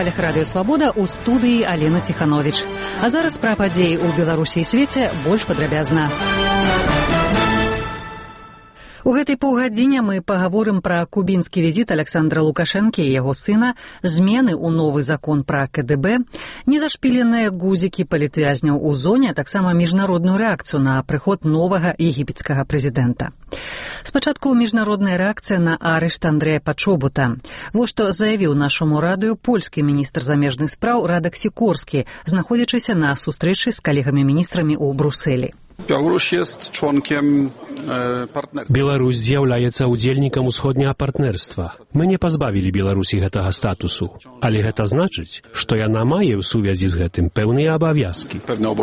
хвалях радыё Свабода ў студыі Алена Ціхановіч. А зараз пра падзеі ў Беларусі і свеце больш падрабязна. У гэтай паўгадзіне мы пагаворым пра кубінскі візіт Александра Лукашэнкі і яго сына, змены ў новы закон пра КДБ, незашпіленыя гузікі палітвязняў у зоне, а таксама міжнародную рэакцыю на прыход новага егіпецкага прэзідэнта. Спачатку міжнародная рэакцыя на арышт Андрэя Пачобута. Вось што заявіў нашаму радыё польскі міністр замежных спраў Радак Сікорскі, знаходзячыся на сустрэчы з калегамі-міністрамі ў Брусэлі. Беларусь з'яўляецца ўдзельнікам усходняга партнерства. Мы не пазбавілі Беларусі гэтага статусу. Але гэта значыць, што яна мае ў сувязі з гэтым пэўныя абавязкі.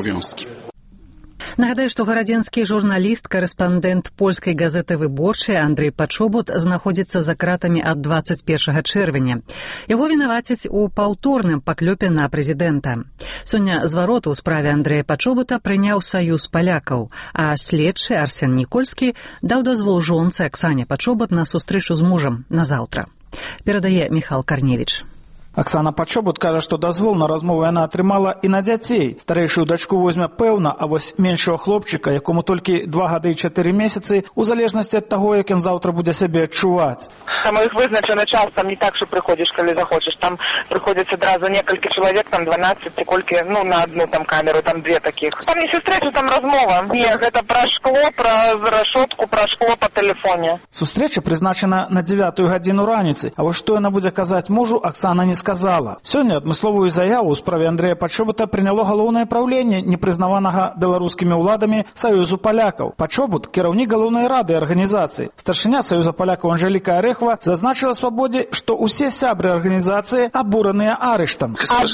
Нагадаю, што гарадзенскі журналіст, карэспандэнт польскай газеты «Выборчай» Андрэй Пачобут знаходзіцца за кратамі ад 21 чэрвеня. Яго вінавацяць у паўторным паклёпе на прэзідэнта. Сёння зварот у справе Андрэя Пачобута прыняў Саюз палякаў, а следчы Арсен Нікольскі даў дазвол жонцы Аксане Пачобут на сустрэчу з мужам на заўтра. Перадае Міхал Карневіч. Аксана Пачобут кажа, што дазвол на размову яна атрымала і на дзяцей. Старэйшую дачку возьме пэўна, а вось меншого хлопчыка, якому толькі 2 гады і 4 месяцы, у залежнасці ад таго, як ён заўтра будзе сябе адчуваць. Там іх вызначаны час, там не так, што прыходзіш, калі захочаш. Там прыходзіць адразу некалькі чалавек, там 12, ці колькі, на одну там камеру, там 2 такіх. Там не сустрэча, там размова. Не, гэта пра шкло, пра рашотку, пра шкло па тэлефоне. Сустрэча прызначана на 9 гадзіну раніцы, а вось што яна будзе казаць мужу, Аксана не сказала. Сёння адмысловую заяву ў справе Андрэя Пачобута прыняло галоўнае праўленне непрызнаванага беларускімі ўладамі Саюзу палякаў. Пачобут – кіраўнік галоўнай рады арганізацыі. Старшыня Саюза палякаў Анжэліка Арэхва зазначыла Свабодзе, што ўсе сябры арганізацыі абураныя арыштам.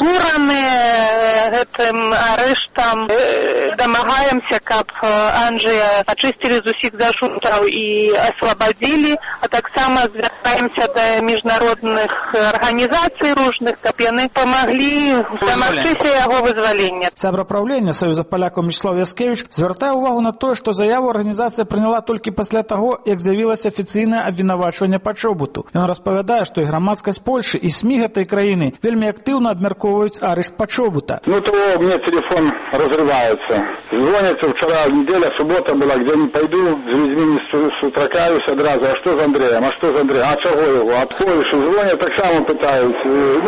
Абураныя гэтым арыштам, дамагаемся, каб Анджэя ачысцілі з усіх зашуткаў і асвабадзілі, а таксама звяртаемся да міжнародных арганізацый różnych, каб яны памаглі дамагчыся яго вызвалення. Сябра праўлення Саюза палякаў Мячеслав Яскевіч звяртае ўвагу на тое, што заяву арганізацыя прыняла толькі пасля таго, як з'явілася афіцыйнае абвінавачванне Пачобуту. Ён распавядае, што і грамадскасць Польшы, і СМІ гэтай краіны вельмі актыўна абмяркоўваюць арышт Пачобута. То у меня телефон разрывается. Звонится вчера, неделя, суббота была, где не пойду, с людьми не сутракаюсь одразу. А что с Андреем? А что с Андреем? А чего его? От Польши звонят, так само пытаюсь.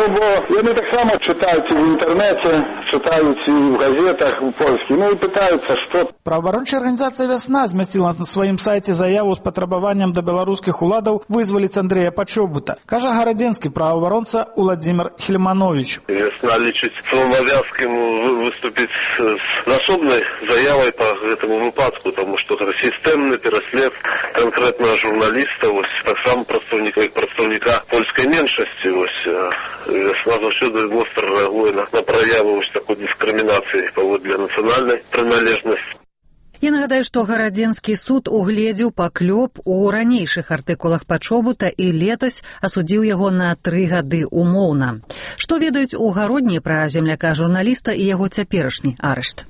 Бо вони так само читають в інтернеті, читають і в газетах у польській, і питаються, що... Праваабарончая арганізацыя «Вясна» змясціла на сваім сайце заяву з патрабаваннем да беларускіх уладаў вызваліць Андрэя Пачобута. Кажа гарадзенскі праваабаронца Уладзімір Хельманович. «Вясна» лічыць сваім абавязкам выступіць з асобнай заявай па гэтаму выпадку, таму што сістэмны пераслед канкрэтна журналіста, таксама прадстаўніка польскай меншасці. «Вясна» заўсёды востра рэагуе на праяву такой дыскрымінацыі паводле нацыянальнай прыналежнасці. Я нагадаю, што гарадзенскі суд угледзеў паклёп у ранейшых артыкулах Пачобута і летась асудзіў яго на 3 гады умоўна. Што ведаюць у гародні пра земляка журналіста і яго цяперашні арышт?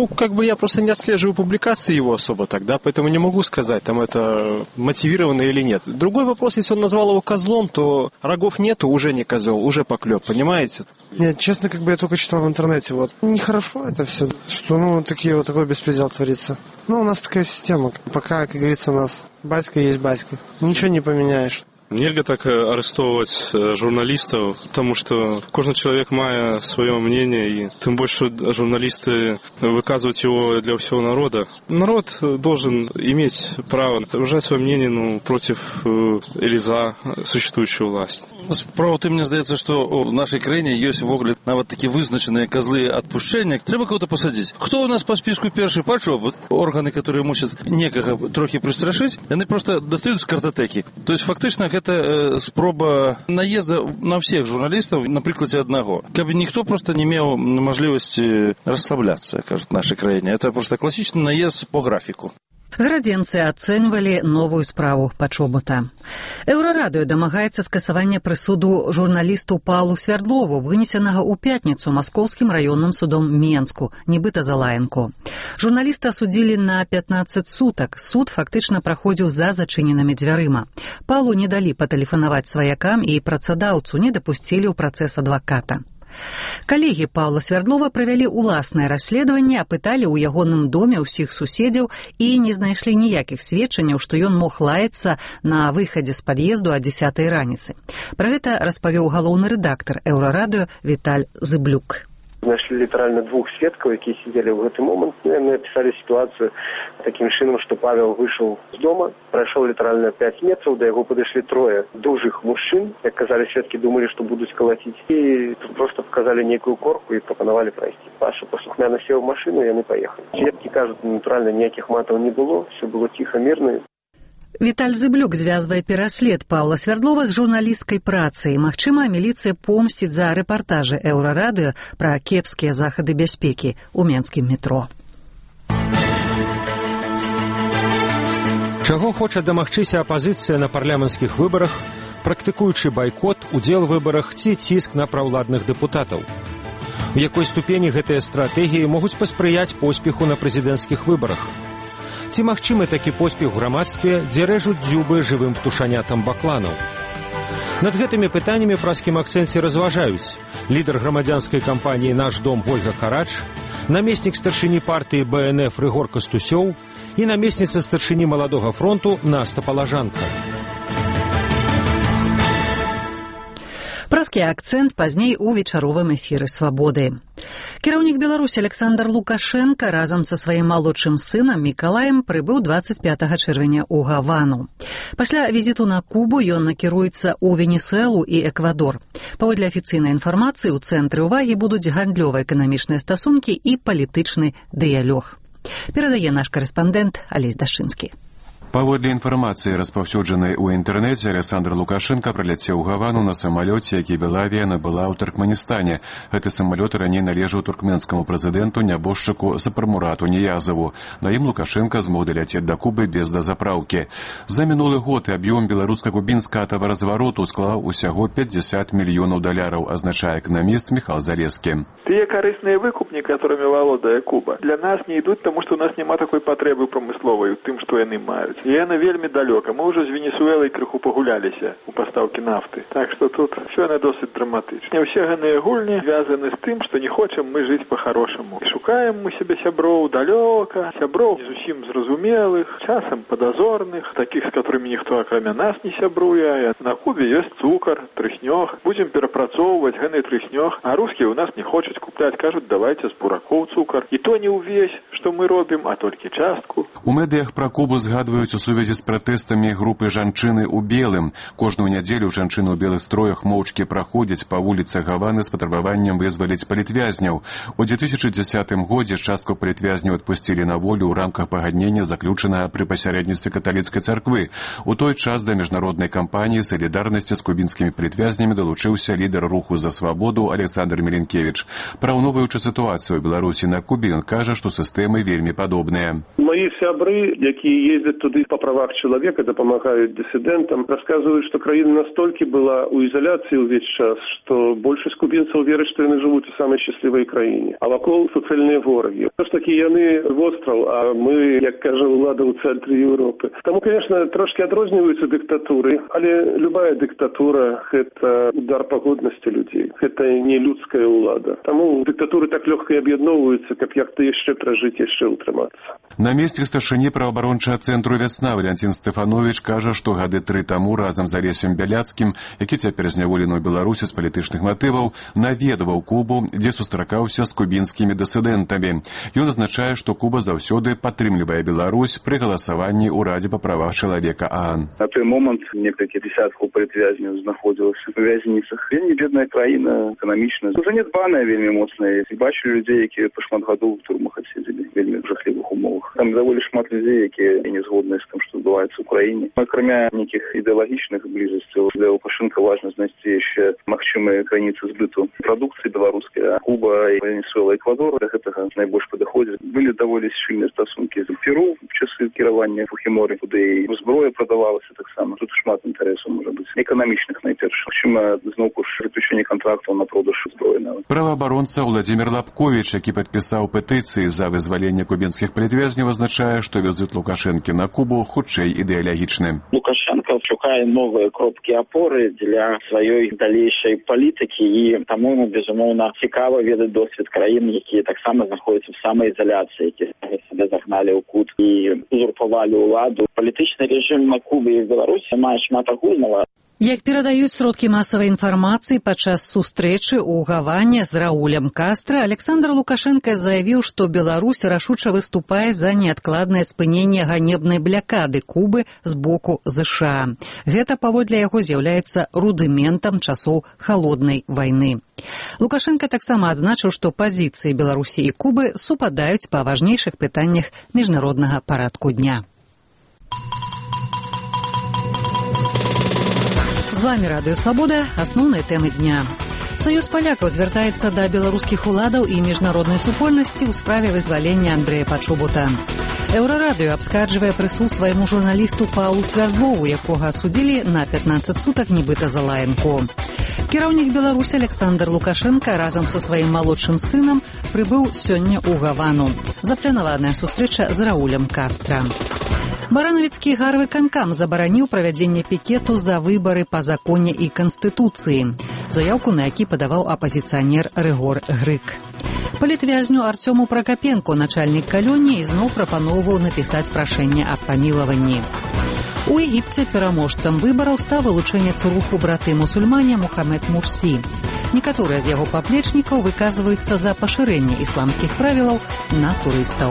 Я просто не отслеживаю публикации его особо тогда, поэтому не могу сказать, там это мотивировано или нет. Другой вопрос, если он назвал его козлом, то рогов нету, уже не козел, уже поклеп, понимаете? Нет, честно, я только читал в интернете, нехорошо это все, что, такой беспредел творится. У нас такая система, пока, как говорится, у нас батька есть батька, ничего не поменяешь. Нельга так арестовывать журналистов, потому что каждый человек мае свое мнение, и тем больше журналисты выказывают его для всего народа. Народ должен иметь право выражать свое мнение против или за существующую власть. Справа тым, мне здаецца, што ў нашай краіне ёсць увогуле нават такі вызначаныя козлы адпушчэння. Трэба кого-то пасадзіць. Хто ў нас па спіску першы? Пачобут. Органы, которые мусяць некага трохі прыстрашыць, яны просто дастаюць з картатэкі. То есть фактычна гэта спроба наезда на всех журналістаў на прыкладзе аднаго. Каб ніхто просто не меў мажлівасці расслабляцца, кажуць, в нашай краіне. Это просто класічны наезд по графіку. Градзенцы ацэньвалі новую справу Пачобута. Еўрарадыё дамагаецца скасавання прысуду журналісту Павлу Свярдлову, вынесенага ў пятніцу Маскоўскім раённым судом Менску, нібыта за лаянку. Журналіста асудзілі на 15 сутак. Суд фактычна праходзіў за зачыненымі дзвярыма. Павлу не далі патэлефанаваць сваякам і працадаўцу, не дапусцілі ў працэс адваката. Калегі Павла Свярдлова правялі ўласнае расследаванне, апыталі ў ягоным доме ўсіх суседзяў і не знайшлі ніякіх сведчанняў, што ён мог лаяцца на выхадзе з пад'езду о 10 раніцы. Пра гэта распавёў галоўны рэдактар Еўрарадыё Віталь Зыблюк. Нашли літаральна двух сведкаў, якія сидзелі ў гэты момант. Яны апісалі сітуацыю такім чынам, што Павел выйшаў з дома, прайшоў літаральна 5 метраў, да яго падышлі трое дужых мужчын, як казалі сведкі, думалі, што будуць калаціць, і просто паказалі нейкую корку і прапанавалі прайсці. Паша паслухмяна сеў у машыну, і яны паехалі. Сведкі кажуць, натуральна, ніякіх матаў не было, все было ціха, мірна. Віталь Зыблюк звязвае пераслед Павла Свярдлова з журналісцкай працай. Магчыма, міліцыя помсціць за рэпартажы Еўрарадыё пра кепскія захады бяспекі ў менскім метро. Чаго хоча дамагчыся апазіцыя на парламенцкіх выбарах, практыкуючы байкот, удзел у выбарах ці ціск на праўладных дэпутатаў? У якой ступені гэтыя стратэгіі могуць паспрыяць поспеху на прэзідэнцкіх выбарах? Ці магчымы такі поспех у грамадстве, дзе рэжуць дзюбы жывым птушанятам бакланаў? Над гэтымі пытаннямі праскім акцэнце разважаюць лідар грамадзянскай кампаніі «Наш дом» Вольга Карач, намеснік старшыні партыі БНФ Рыгор Кастусёў і намесніца старшыні Маладога фронту Наста Палажанка. Праскі акцэнт пазней у вечаровым эфіры «Свабоды». Кіраўнік Беларусі Александр Лукашенко разам са сваім малодшым сынам Мікалаем прыбыў 25 чэрвеня ў Гавану. Пасля візіту на Кубу ён накіруецца ў Венесуэлу і Эквадор. Паводле афіцыйнай інфармацыі, у цэнтры ўвагі будуць гандлёва-эканамічныя стасункі і палітычны дыялог. Перадае наш карэспандэнт Алесь Дашчынскі. Паводле інфармацыі, распаўсюджанай у інтэрнэце, Александр Лукашенко прыляцеў у Гавану на самалёце, які Белавія набыла ў Туркменістане. Гэты самалёт раней належаў туркменскаму прэзідэнту нябожчыку Сапармурату Ніязаву. На ім Лукашенко змог даляцець да Кубы без дазапраўкі. За мінулы год аб'ём беларуска-кубінскага таваразвароту склаў усяго 50 мільёнаў даляраў, азначае эканаміст Міхал Залескі. Тыя карысныя выкупні, которыми валодае Куба, для нас не ідуць, таму што у нас няма такой патрэбы прамысловай у тым, што яны маюць. І яна вельмі далёка. Мы ўжо з Венесуэлай крыху пагуляліся у пастаўкі нафты. Так што тут все яна досыць драматычна. Усе гэтыя гульні звязаны з тым, што не хочам мы жыць па-харошаму. Шукаем мы сябе сяброў далёка, сяброў не зусім зразумелых, часам падазорных, такіх, з которымі ніхто акрамя нас не сябруе. На Кубе ёсць цукар, трыснёг. Будзем перапрацоўваць гэны трыснёг, а рускія ў нас не хочуць купляць, кажуць, давайце з буракоў цукар. І то не ўвесь, што мы робім, а толькі частку. У медыях пра Кубу згадваюць у сувязі з пратэстамі групы жанчыны ў белым. Кожную нядзелю жанчыны ў белых строях моўчкі праходзяць па вуліцах Гаваны з патрабаваннем вызваліць палітвязняў. У 2010 годзе частку палітвязняў адпусцілі на волю ў рамках пагаднення, заключанага пры пасярэдніцтве каталіцкай царквы. У той час да міжнароднай кампаніі салідарнасці з кубінскімі палітвязнямі далучыўся лідар руху за свабоду Александр Міленкевіч. Параўноўваючы сітуацыю ў Беларусі на Кубе, ён кажа, што сістэмы вельмі падобныя. Мои сябры, якія ездзяць туды по правах человека, допомагают диссидентам, рассказывают, что краина настолько была у изоляции увесь час, что большинство кубинцев верят, что они живут в самой счастливой краине. А вокруг суцельные вороги. Тож таки яны в остров, а мы, як кажа, улада в центре Европы. Тому, конечно, трошки отрозниваются диктатуры, але любая диктатура – это удар по годности людей. Это не людская улада. Тому диктатуры так легко и объединовываются, как як-то еще прожить, еще утриматься. Намеснік старшыні праваабарончага цэнтру «Вясна» Валянцін Стэфановіч кажа, што гады 3 таму разам з Алесем Бяляцкім, які цяпер зняволены ў Беларусі з палітычных матываў, наведваў Кубу, дзе сустракаўся з кубінскімі дысідэнтамі. Ён азначае, што Куба заўсёды падтрымлівае Беларусь пры галасаванні ў Радзе па правах чалавека ААН. На той момант некалькі десяткаў палітвязняў знаходзілася у вязніцах. Вельмі бедная краіна, эканамічна, уже нядбаная вельмі моцная. І бачу людзей, якія па шмат гадоў у турмах адседзелі, вельмі жахлівых умовах. Там даволі шмат людзей, якія не згодныя з тым, што адбываецца ў краіне. Акрамя нейкіх ідэалагічных блізасцяў, для Лукашенка важна знайсці яшчэ магчымыя крыніцы збыту прадукцыі беларускай. Куба, Венесуэла, Эквадор да гэтага найбольш падыходзяць. Былі даволі шчыльныя стасункі з Перу в часы кіравання Фухіморы, куды і зброя прадавалася таксама. Тут шмат інтарэсаў можа быць эканамічных найперш. Магчыма, зноўку ж заключэнне контрактаў на продаж зброі нават. Праваабаронца Владзімір Лабковіч, які падпісаў петыцыі за вызваленне кубінскіх палітвязняў, азначае, што візіт Лукашэнкі на Кубу хутчэй ідэалагічны. Лукашенко шукае новыя кропкі апоры для сваёй далейшай палітыкі і таму ему, безумоўна, цікава ведаць досвед краін, якія таксама знаходзяцца в самаізаляцыі, якія сябе загналі ў кут і узурпавалі ўладу. Палітычны рэжым на Кубе і в Беларусі мае шмат агульнага. Як перадаюць сродкі масавай інфармацыі падчас сустрэчы ў Гаване з Раулем Кастра, Александр Лукашенко заявіў, што Беларусь рашуча выступае за неадкладнае спыненне ганебнай блякады Кубы з боку ЗША. Гэта, паводле яго, з'яўляецца рудыментам часоў халоднай вайны. Лукашенко таксама адзначыў, што пазіцыі Беларусі і Кубы супадаюць па важнейшых пытаннях міжнароднага парадку дня. З вами Радыё Свабода. Асноўныя тэмы дня. Саюз палякаў звяртаецца да беларускіх уладаў і міжнароднай супольнасці ў справе вызвалення Андрэя Пачобута. Еўрарадыё абскарджвае прысуд свайму журналісту Паўлу Свярдлову, якога асудзілі на 15 сутак нібыта за лаянку. Кіраўнік Беларусі Александр Лукашенко разам са сваім малодшым сынам прыбыў сёння ў Гавану. Запланаваная сустрэча з Раулем Кастра. Баранавіцкі гарвыканкам забараніў правядзенне пікету за выбары па законе і канстытуцыі, заяўку на які падаваў апазіцыянер Рыгор Грык. Палітвязню Артёму Пракапенку начальнік калоніі ізноў прапаноўваў напісаць прашэнне аб памілаванні. У Егіпце пераможцам выбараў стаў вылучэнец руху браты-мусульмане Мухаммед Мурсі. Некаторыя з яго паплечнікаў выказваюцца за пашырэнне ісламскіх правілаў на турыстаў.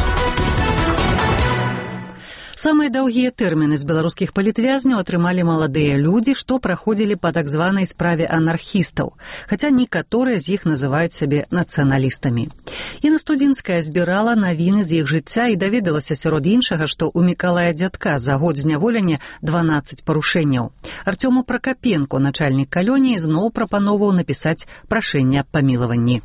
Самыя доўгія тэрміны з беларускіх палітвязняў атрымалі маладыя людзі, што праходзілі па так званай справе анархістаў, хаця некаторыя з іх называюць сябе нацыяналістамі. Інна Студзінская збірала навіны з іх жыцця і даведалася сярод іншага, што ў Мікалая Дзядка за год зняволення 12 парушэнняў. Артёму Пракапенку, начальнік калоніі, зноў прапаноўваў напісаць прашэнне аб памілаванні.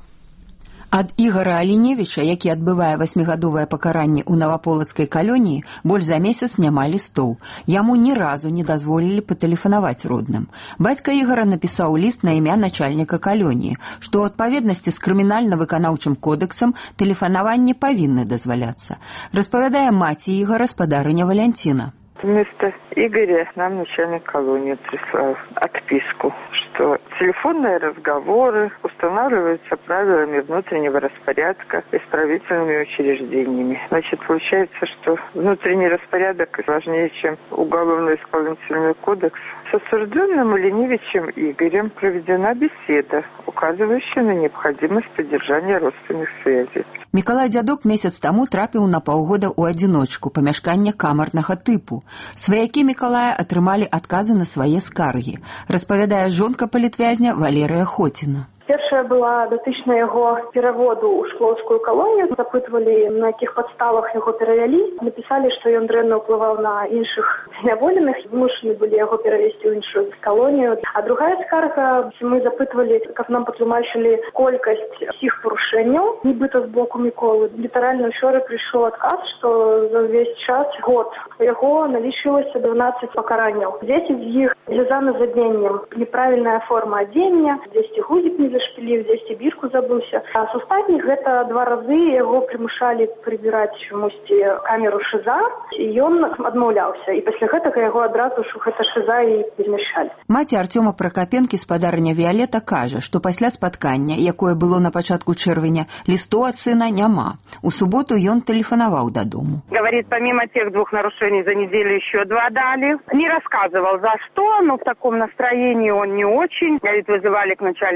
Ад Ігара Аліневіча, які адбывае 8гадовае пакаранне ў наваполацкай калоніі, больш за месяц няма лістоў. Яму ні разу не дазволілі патэлефанаваць родным. Бацька Ігара напісаў ліст на імя начальніка калоніі, што ў адпаведнасці з крымінальна-выканаўчым кодэксам тэлефанаванне павінны дазваляцца. Распавядае маці Ігара, спадарыня Валянціна. Вместо Игоря нам начальник колонии прислал отписку, что телефонные разговоры устанавливаются правилами внутреннего распорядка исправительными учреждениями. Значит, получается, что внутренний распорядок важнее, чем уголовно-исполнительный кодекс. С осужденным Ленивичем Игорем проведена беседа, указывающая на необходимость поддержания родственных связей. Мікалай Дзядок месяц таму трапіў на паўгода ў адзіночку, памяшканне камернага тыпу. Сваякі Мікалая атрымалі адказы на свае скаргі, распавядае жонка палітвязня Валерыя Хоціна. Першая была датычна яго пераводу ў шклоўскую калонію. Запытвалі, на якіх падставах яго перавялі. Напісалі, што ён дрэнна ўплываў на іншых зняволеных. Вымушаны былі яго перавесці ў іншую калонію. А другая скарга, мы запытвалі, каб нам патлумачылі колькасць усіх парушэнняў, нібыта з боку Міколы. Літаральна ўчора прыйшоў адказ, што за ўвесь час год яго налічылася 12 пакаранняў. 10 з іх звязаны з адзеннем. Неправільная форма адзення, 10 гузік не зашпіліў, 10 бірку забыўся. А з астатніх гэта 2 разы яго прымушалі прыбіраць чамусьці камеру ШИЗА, і ён адмаўляўся. І пасля гэтага яго адразу ж гэта ШИЗА і перамяшчалі. Маці Артёма Пракапенкі, спадарыня Віялета, кажа, што пасля спаткання, якое было на пачатку чэрвеня, лістоў ад сына няма. У суботу ён тэлефанаваў дадому. Говорит, помимо тех 2 нарушений за неделю еще 2 дали. Не рассказывал за что, но в таком настроении он не очень. Говорит, вызывали к начальнику колонии.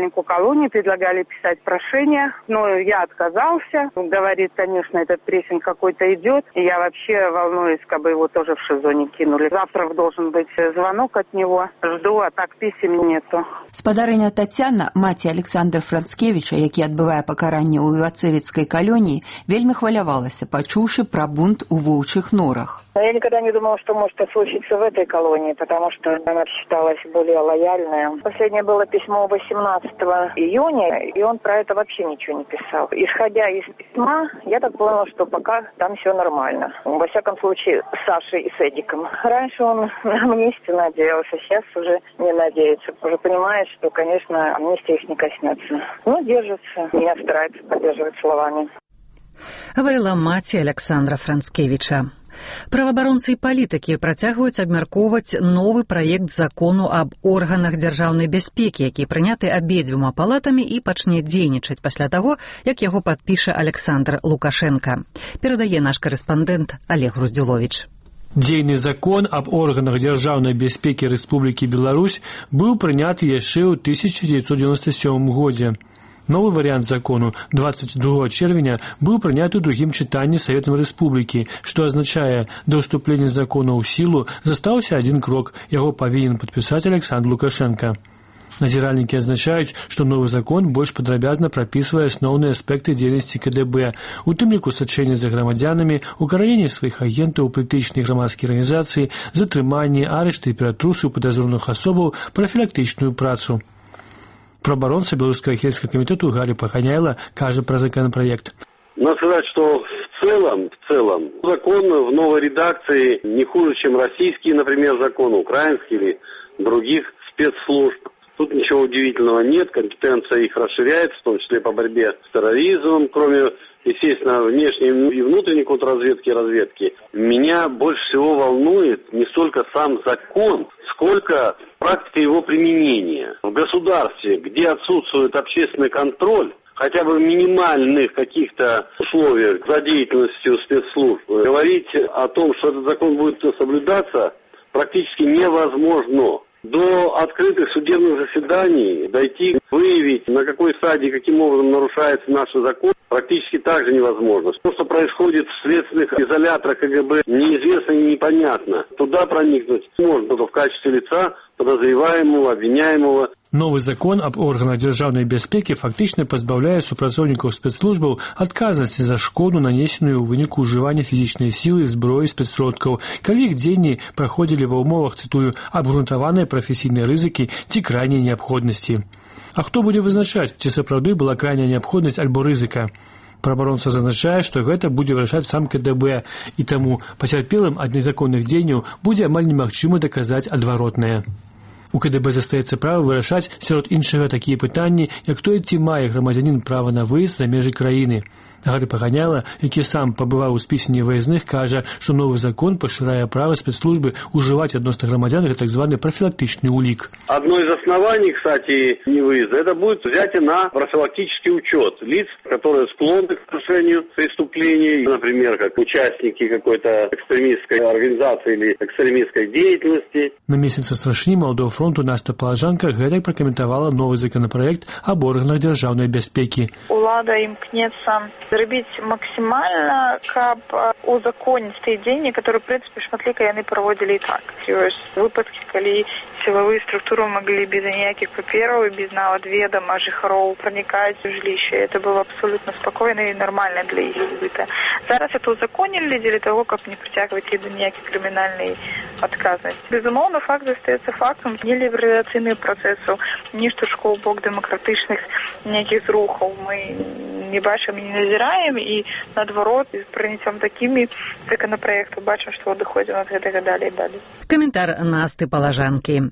колонии, предлагали писать прошение, но я отказался. Говорит, конечно, этот прессинг какой-то идет, и я вообще волнуюсь, как бы его тоже в ШИЗО не кинули. Завтра должен быть звонок от него. Жду, а так писем нету. Спадарыня Тацяна, маці Александра Францкевіча, які адбывае пакаранне ў Івацевіцкай калоніі, вельмі хвалявалася, пачуўшы пра бунт у воўчых норах. Я никогда не думала, что может случиться в этой колонии, потому что она считалась более лояльная. Последнее было письмо 18 июня, и он про это вообще ничего не писал. Исходя из письма, я так поняла, что пока там все нормально. Во всяком случае, с Сашей и с Эдиком. Раньше он на амнистию надеялся, сейчас уже не надеется. Уже понимает, что, конечно, амнистия их не коснется. Но держится, меня старается поддерживать словами. Говорила маці Александра Францкевіча. Праваабаронцы і палітыкі працягваюць абмяркоўваць новы праект закону аб органах дзяржаўнай бяспекі, які прыняты абедзвюма палатамі і пачне дзейнічаць пасля таго, як яго падпіша Александр Лукашенко. Перадае наш корэспандэнт Олег Груздзіловіч. Дзейны закон аб органах дзяржаўнай бяспекі Рэспублікі Беларусь быў прыняты яшчэ ў 1997 годзе. Новый вариант закону 22 чэрвеня быў прыняты ў другім чытанні Саветам Рэспублікі, што азначае, да ўступлення закона ў сілу застаўся адзін крок, яго павінен падпісаць Александр Лукашенко. Назіральнікі адзначаюць, што новы закон больш падрабязна прапісвае асноўныя аспекты дзейнасці КДБ, у тым ліку сачэнне за грамадзянамі, укараненне сваіх агентаў у палітычнай грамадскай арганізацыі, затрыманне, арышты і ператрусы ў падазроных асобаў, прафілактычную працу. Праваабаронца Белорусского Хельского комитета Гарри Паханяйла кажет про законопроект. Надо сказать, что в целом закон в новой редакции не хуже, чем российские, например, законы, украинские или других спецслужб. Тут ничего удивительного нет, компетенция их расширяется, в том числе по борьбе с терроризмом, кроме, естественно, внешней и внутренней контрразведки и разведки. Меня больше всего волнует не столько сам закон, сколько практика его применения. В государстве, где отсутствует общественный контроль, хотя бы в минимальных каких-то условиях за деятельностью спецслужб, говорить о том, что этот закон будет соблюдаться, практически невозможно. До открытых судебных заседаний дойти, выявить, на какой стадии, каким образом нарушается наш закон, практически так же невозможно. То, что происходит в следственных изоляторах КГБ, неизвестно и непонятно. Туда проникнуть можно только в качестве лица, подозреваемого, обвиняемого. Новый закон об органах дзяржаўнай бяспекі фактычна пазбаўляе супрацоўнікаў спецслужбаў адказнасці за шкоду, нанесеную ў выніку ўжывання фізічнай сілы, зброі, спецсродкаў, калі іх дзеянні праходзілі ва ўмовах, цытую, абгрунтаванай прафесійнай рызыкі ці крайняй неабходнасці. А хто будзе вызначаць, ці сапраўды была крайняя неабходнасць альбо рызыка? Праваабаронца зазначае, што гэта будзе вырашаць сам КДБ, і таму пацярпелым ад незаконных дзеянняў будзе амаль немагчыма даказаць адваротнае. У КДБ застаецца права вырашаць сярод іншага такія пытанні, як тое, ці мае грамадзянін права на выезд за межы краіны. Гарри Паханяйла, які сам пабываў у спісе невыязных, кажа, што новы закон пашырае права спецслужбы ўжываць адносна грамадзян так званы профилактичный улик. Одно из оснований, кстати, невыезда, это будет взятие на профилактический учет лиц, которые склонны к совершению преступлений, например, как участники какой-то экстремистской организации или экстремистской деятельности. На месяце старшыні Малдоў фронту Наста Палажанка гэтак пракаментавала новы законопроект об органах дзяржаўнай бяспекі. Улада імкнецца зрабіць максімальна, каб узаконіць тыя дзеянні, которые, в принципе, шматліка яны праводзілі і так. Ёсць выпадкі, калі силовые структуры могли без никаких паперов и без нават ведома жыхароў проникать в жилище. Это было абсолютно спокойно и нормально для их быта. Зараз это узаконили для того, как не притягивать их до никакой криминальной отказности. Безумовно, факт застаецца фактом. Не лібералізацыйны працэсу, ні штуршкоў бок дэмакратычных ніякіх зрухаў мы не бачым і не назіраем, і наадварот, з прыняццём такімі законопроектаў бачым, што адыходзім ад гэтага далей і далей. Каментар Насты Палажанкі.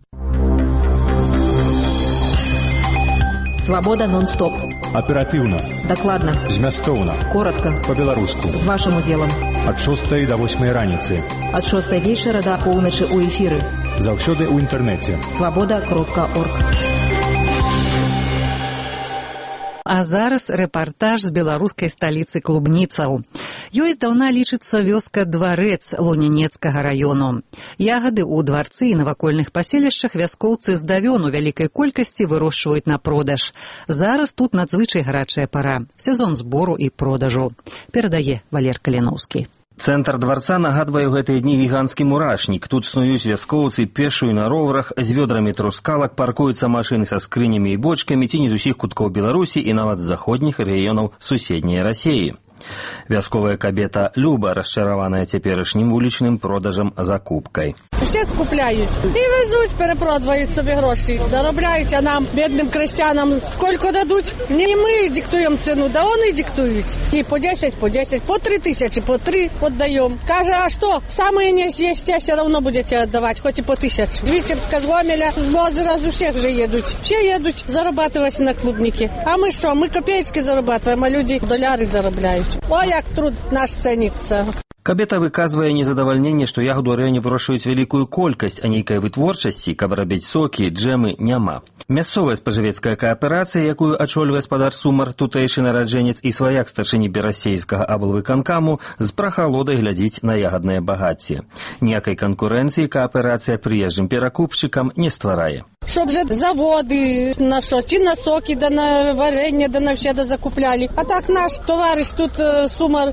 Свобода нон-стоп. Оперативно. Докладно. Змястоўна. Коротко. По-беларуску. З вашим удзелам. Ад 6 до 8 раніцы. Ад 6 вечара до поўначы у эфіры. Заўсёды ў інтэрнэце. Свобода.орг. А зараз рэпартаж з беларускай сталіцы клубніцаў. Ёй здаўна лічыцца вёска-дварэц Лунінецкага раёну. Ягады ў дварцы і навакольных паселішчах вяскоўцы з давён у вялікай колькасці вырошчваюць на продаж. Зараз тут надзвычай гарачая пара, сезон збору і продажу. Перадае Валер Каліноўскі. Цэнтр дварца нагадвае ў гэтыя дні гіганцкі мурашнік. Тут снуюць вяскоўцы пешую на роварах, з вёдрамі трускалак, паркуюцца машыны са скрынямі і бочкамі ці не з усіх куткоў Беларусі і нават з заходніх раёнаў суседняй Расіі. Вясковая кабета Люба расчараваная цяперашнім вулічным продажам закупкай. Всі скупляють і везуть, перепродвають собі гроші, заробляють, а нам, бідним крестьянам, скільки дадуть? Не ми диктуємо ціну, да вони диктують. І по 10, по 3 тисячі, по 3 віддаємо. Каже, а що? Саме не з'їсте, все одно будете віддавати, хоч і по 1000. З Витебська, з Гомеля, з Мозера, з усіх вже їдуть. Всі їдуть зарабатувати на клубники. А ми що? Ми копеечки зарабатуємо, а люди доляри заробляють. О, як труд наш ценится. Кабета выказвае незадавальненне, што ягоду раёне вырошчваюць вялікую колькасць, а нейкай вытворчасці, каб рабіць сокі, джэмы, няма. Мясцовая спажывецкая кааперацыя, якую ачольвае спадар Сумар, тутэйшы нараджэнец і сваяк старшыні берасейскага аблвыканкаму, з прахалодай глядзіць на ягаднае багацце. Ніякай канкурэнцыі кааперацыя прыезджым перакупшчыкам не стварае. Щоб же заводи на що, ці на соки, да на варення, да на все да закупляли. А так наш товариш тут Сумар,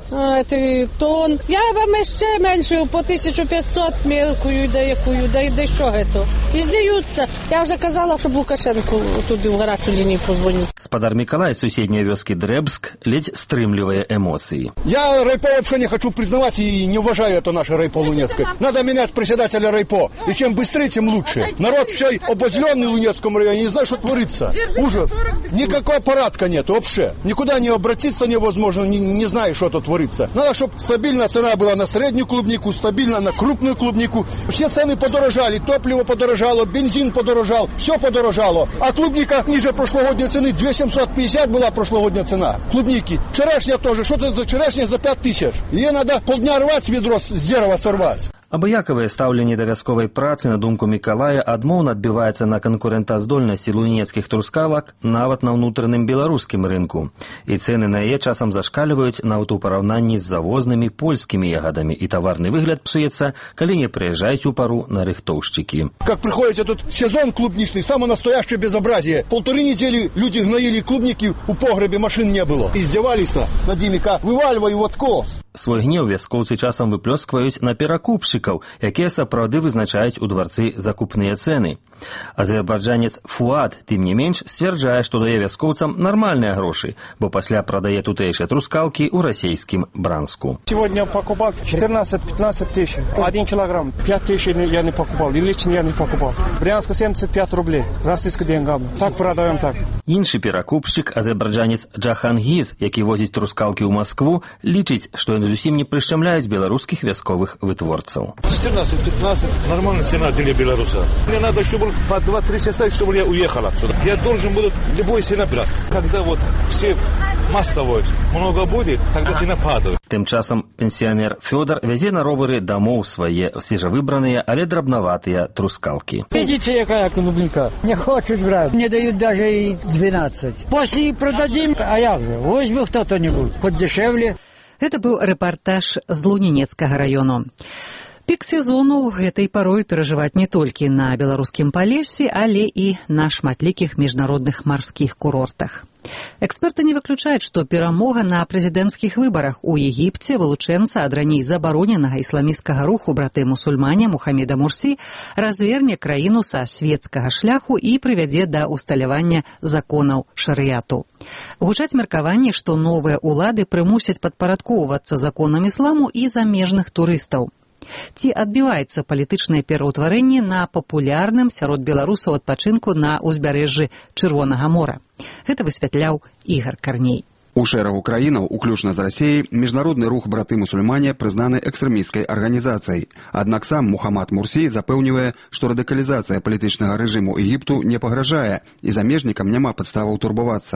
то он, я вам ще меншую по 1500 мелкою, да якую, да що гето. І здаються. Я вже казала, щоб Лукашенку туди в гарячу лінію позвонив. Спадар Миколай з сусідньої вёски Дребск ледь стримлює емоції. Я райпо вообще не хочу признавать и не уважаю это наше райпо Лунецкое. Надо менять председателя райпо. И чем быстрее, тем лучше. Народ все обозленный в Лунецком районе, не знаю, что творится. Ужас. Никакого порядка нет вообще. Никуда не обратиться невозможно, не знаю, что тут творится. Надо, чтобы стабильная цена была на среднюю клубнику, стабильно на крупную клубнику. Все цены подорожали, топливо подорожало, бензин подорожал, все подорожало. А клубника ниже прошлогодней цены 2750 была прошлогодняя цена. Клубники. Вчерашняя тоже. Что это за вчерашняя за 5000? Ее надо полдня рвать, ведро с дерева сорвать. Абыякавае стаўленне да вясковай працы, на думку Мікалая, адмоўна адбіваецца на канкурэнтаздольнасці лунецкіх трускалак нават на ўнутраным беларускім рынку. І цэны на яе часам зашкальваюць нават у параўнанні з завознымі польскімі ягадамі, і таварны выгляд псуецца, калі не прыязджаюць у пару нарыхтоўшчыкі. Как приходите, тут сезон клубничный, самое настоящее безобразие. 1,5 недели люди гноили клубники, у погребе машин не было. Издевались над ними, как вываливай вот кос. Свой гнеў вяскоўцы часам выплёскваюць на перакупшчыкаў, якія сапраўды вызначаюць у дварцы закупныя цэны. Азербайджанец Фуад, тым не менш, сцвярджае, што дае вяскоўцам нармальныя грошы, бо пасля прадае тутэйшыя трускалкі ў расійскім Бранску. Сегодня покупал 14-15 тысяч. 1 килограмм. 5 тысяч я не покупал. И лично я не покупал. Брянска 75 рублей. Российская деньгами. Так продаем так. Іншы перакупшчык, азербайджанец Джахангіз, які возіць трускалкі ў Маскву, лічыць, што яны зусім не прышчамляюць беларускіх вясковых вытворцаў. 14-15 нормальная цена для белоруса. Мне надо, чтобы по 2-3 часа, чтобы я уехал отсюда. Я должен буду любой цена брать. Когда вот все массово много будет, тогда цена падает. Тым часам пенсіянер Фёдор вязе на ровары домоў свае свежавыбраныя, але драбнаватыя трускалкі. Видите, якая клубника? Не хочут брать. Не дают даже и 12. После продадим, а я же возьму кто-нибудь. Хоть дешевле. Гэта быў рэпартаж з Лунінецкага раёну. Пік сезону гэтай парой перажываць не толькі на беларускім Палессі, але і на шматлікіх міжнародных марскіх курортах. Эксперты не выключаюць, што перамога на прэзідэнцкіх выбарах у Егіпце вылучэнца ад раней забароненага ісламісцкага руху браты-мусульмане Мухаммеда Мурсі разверне краіну са свецкага шляху і прывядзе да усталявання законаў шарыяту. Гучаць меркаванні, што новыя ўлады прымусяць падпарадкоўвацца законам ісламу і замежных турыстаў. Ці адбіваюцца палітычныя пераўтварэнні на папулярным сярод беларусаў адпачынку на ўзбярэжжы Чырвонага мора. Гэта высвятляў Ігар Карней. У шэрагу краінаў, уключна з Расіяй, міжнародны рух браты-мусульмане прызнаны экстрэмісцкай арганізацыяй. Аднак сам Мухаммад Мурсі запэўнівае, што радыкалізацыя палітычнага рэжыму Егіпту не пагражае, і замежнікам няма падставаў турбавацца.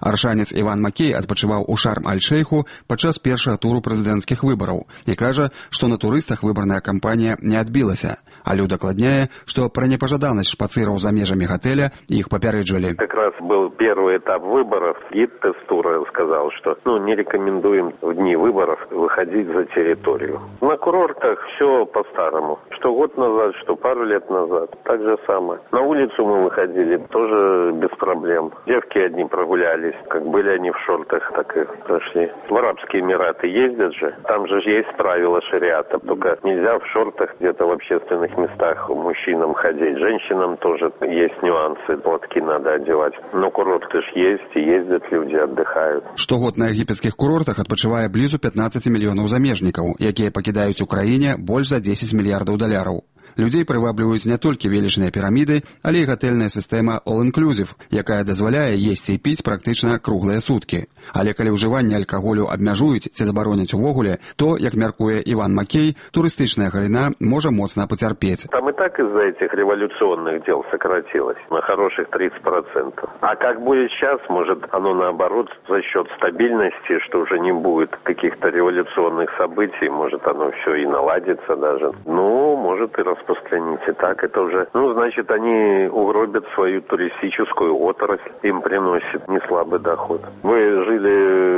Аршанец Іван Макей адпачываў у Шарм-аль-Шейху падчас першага туру прэзідэнцкіх выбараў і кажа, што на турыстах выбарная кампанія не адбілася. Але удакладняе, што пра непажаданасць шпацыраў за межамі готэля іх папярэджвалі. Как раз был первый этап выборов. Гид тест-тура сказал, что не рекомендуем в дни выборов выходить за территорию. На курортах все по-старому. Что год назад, что пару лет назад. Так же самое. На улицу мы выходили тоже без проблем. Девки одни прогулялись. Как были они в шортах, так и прошли. В Арабские Эмираты ездят же. Там же есть правила шариата. Только нельзя в шортах где-то в общественных местах мужчинам ходить. Женщинам тоже есть нюансы. Платки надо одевать. Но курорты ж есть, и ездят люди, отдыхают. Штогод на егіпецкіх курортах адпачывае блізу 15 мільёнаў замежнікаў, якія пакідаюць у краіне больш за 10 мільярдаў даляраў. Людзей прывабліваюць не толькі велічныя піраміды, але і гатэльная сістэма all-inclusive, якая дазваляе есці і піць практычна круглыя суткі. Але калі ўжыванне алкаголю абмяжуюць ці забароняць увогуле, то, як мяркуе Іван Макей, турыстычная галіна можа моцна пацярпець. Там и так из-за этих революционных дел сократилось на хороших 30%. А как будет сейчас, может оно наоборот за счет стабильности, что уже не будет каких-то революционных событий, может оно все и наладится даже. Может и распространить. И так это уже, значит, они угробят свою туристическую отрасль, им приносит неслабый доход. Вы жили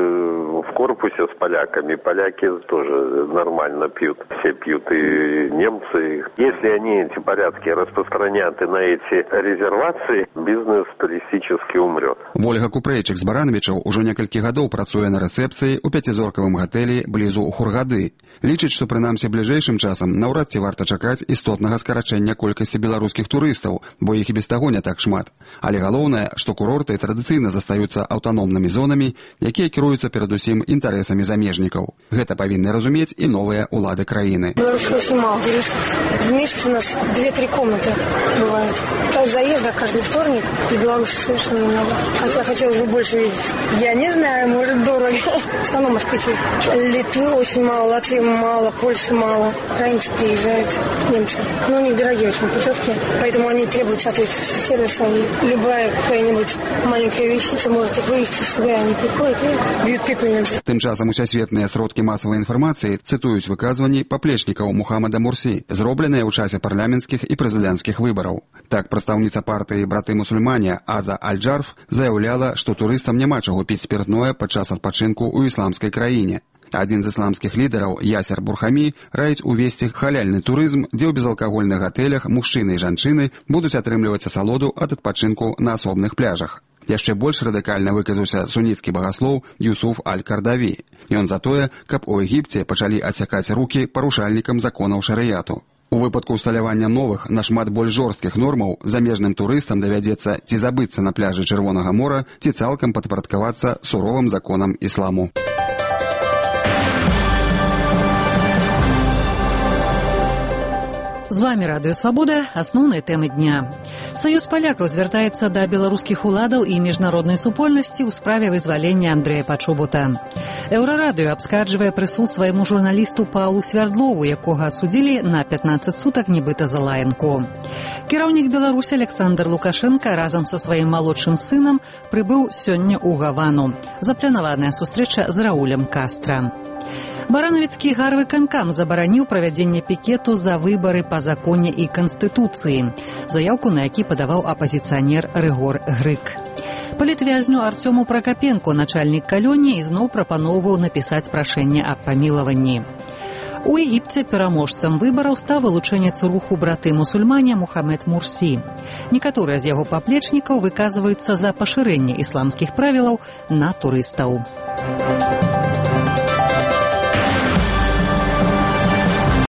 в корпусе с поляками, поляки тоже нормально пьют, все пьют, и немцы. Если они эти порядки распространят и на эти резервации, бизнес туристически умрет. Вольга Купрэйчык з Барановічаў ужо некалькі гадоў працуе на рэцэпцыі ў 5-зоркавым гатэлі блізу Хургады. Лічыць, што прынамсі бліжэйшым часам наўрад ці варта чакаць істотнага скарачэння колькасці беларускіх турыстаў, бо іх і без таго не так шмат. Але галоўнае, што курорты традыцыйна застаюцца аўтаномнымі зонамі, якія кіруюцца перадусім інтарэсамі замежнікаў. Гэта павінны разумець і новыя ўлады краіны. Беларусь очень мало туристов. В месяц у нас 2-3 комнаты бывает. Как заезда каждый вторник, и белорусов совершенно много. Хотя хотелось бы больше видеть. Я не знаю, может дорого. В основном москвичи. Литвы очень мало, Латвии мало, Польши мало. Украинцы приезжают, немцы. Но у них дорогие очень путевки, поэтому они требуют соответствующего сервиса. Любая какая-нибудь маленькая вещица может их вывести из себя, они приходят и бьют пиками. Тым часам усесветныя сродкі масавай інфармацыі цытуюць выказванні паплечнікаў Мухаммада Мурсі, зробленыя ў часе парламенцкіх і прэзідэнцкіх выбараў. Так, прадстаўніца партыі браты-мусульмане Аза Аль-Джарф заяўляла, што турыстам няма чаго піць спіртное падчас адпачынку ў ісламскай краіне. Адзін з ісламскіх лідараў, Ясер Бурхамі, раіць увесці халяльны турызм, дзе ў безалкагольных гатэлях мужчыны і жанчыны будуць атрымліваць асалоду ад адпачынку на асобных пляжах. Яшчэ больш радыкальна выказаўся суніцкі багаслоў Юсуф Аль-Кардаві. Ён за тое, каб у Егіпце пачалі адсякаць рукі парушальнікам законаў шарыяту. У выпадку ўсталявання новых, нашмат больш жорсткіх нормаў, замежным турыстам давядзецца ці забыцца на пляжы Чырвонага мора, ці цалкам падпарадкавацца суровым законам ісламу. З вами Радыё Свабода, асноўныя тэмы дня. Саюз палякаў звяртаецца да беларускіх уладаў і міжнароднай супольнасці ў справе вызвалення Андрэя Пачобута. Еўрарадыё абскарджвае прысуд свайму журналісту Паўлу Свярдлову, якога асудзілі на 15 сутак нібыта за лаянку. Кіраўнік Беларусі Александр Лукашенко разам са сваім малодшым сынам прыбыў сёння ў Гавану. Запланаваная сустрэча з Раулем Кастра. Барановіцкі гарвыканкам забараніў правядзенне пікету за выбары па законе і канстытуцыі, заяўку на які падаваў апазіцыянер Рыгор Грык. Палітвязню Артёму Пракапенко начальнік калоніі ізноў прапаноўваў напісаць прашэнне аб памілаванні. У Егіпце пераможцам выбараў стаў вылучэнец руху браты-мусульмане Мухаммад Мурсі. Некаторыя з яго паплечнікаў выказваюцца за пашырэнне ісламскіх правілаў на турыстаў.